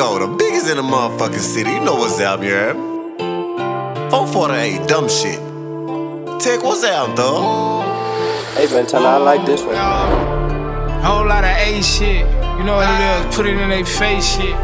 Rico, the biggest in the motherfucking city. You know what's up, you heard? 448, dumb shit. Tech, what's up, dog? Hey, Ventana, I like this one. Whole lot of A shit. You know what it is? Put it in they face shit.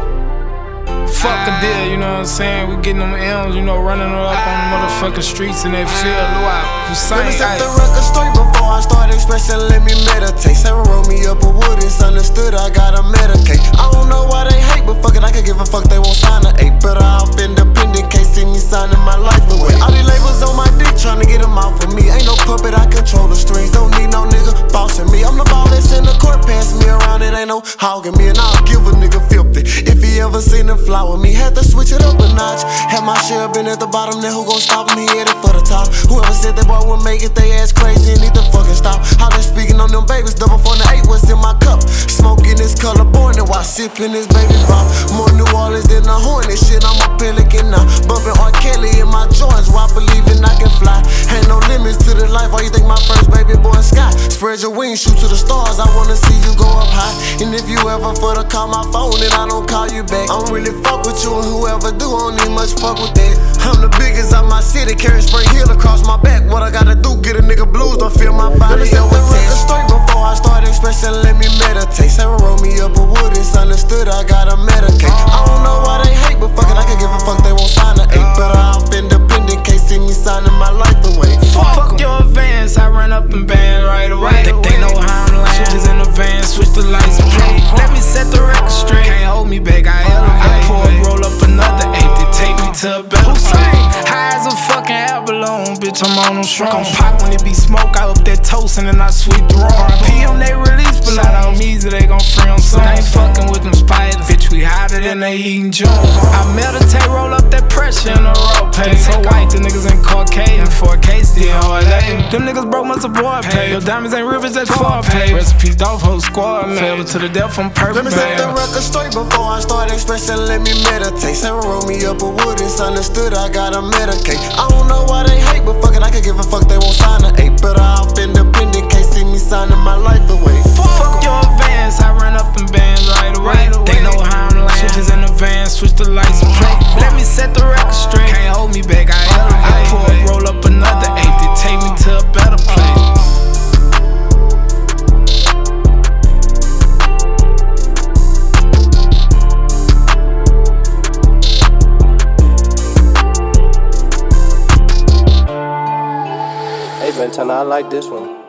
Fuck a deal, you know what I'm saying? We getting them M's, you know, running her up on the motherfucking streets and they feel Luau. Let me set the record straight before I start expressing. Let me meditate. Sarah roll me up a wood, it's understood. I gotta medicate. I don't know why they hate, but fuck it, I can give a fuck. They won't sign an 8. Better off independent, can't see me signing my life away. All these labels on my dick, trying to get them out for me. Ain't no puppet, I control the strings. Don't need no nigga bossing me. I'm the ball that's in the court, pass me around. It ain't no hogging me, and I'll give a nigga 50 if he ever seen a fly with me. Had to switch it up a notch. Had my share been at the bottom, then who gon' stop me? Headed for the top. Whoever said that boy would make it, they ass crazy and need to fucking stop. How they speaking on them babies, double 48, what's in my cup? Smoking this color born, and while sipping this baby pop. More New Orleans than a hornet, shit, I'm a pelican now. Bumping R. Kelly in my joints, while believing I can fly. Ain't no limits to the life, why you think my first baby boy Sky? Spread your wings, shoot to the stars, I wanna see you go up high. And if you ever for to call my phone and I don't call you back, I don't really fuck with you, and whoever do, I don't need much fuck with that. I'm the biggest of my city, carry spray heel across my back. What I gotta do, get a nigga blues, don't feel my body. Let me set the record straight before I start expressing, let me meditate. Sarah roll me up a wood, it's understood, I gotta medicate. I don't know why they hate, but fuck it, I can give a fuck, they won't sign an 8. Better off independent, can't see me signing my life away. Fuck your advance, I run up and band right away. They know how I'm lying. Switches in the van, switch the lights and play. Let me set the record straight. Can't hold me back, I elevate. I pour and roll up another 8 to take me to a better place. High as a fucking air balloon, bitch, I'm on them strong. Gon' pop when it be smoke, I up that toast and then I sweep the wrong. RP on they release, but not on me, so they gon' free on some. I ain't fucking with them spiders, bitch, we hotter than they eating junk. I meditate, roll up that pressure in a raw pay. So white, the niggas in Caucasian, 4K still hard. Them niggas broke my support pay. Your diamonds ain't rivers, that's 4Pay. Recipes, dog, whole squad, man. Fell to the death on purpose. Let me set the record straight before I start expressing, let me meditate. Sarah roll me up a wood, it's understood, I gotta medicate. I don't know why they hate, but fuck it, I can give a fuck, they won't sign an 8. Better off independent, can't see me signing my life away. Fuck your advance, I run up and band right away. They know how I'm lying. Switches in the van, switch the lights and play. Let me set the record straight. Can't hold me back, I elevate. I pour and roll up another 8 to take me to a better place. Hey, Ventana, I like this one.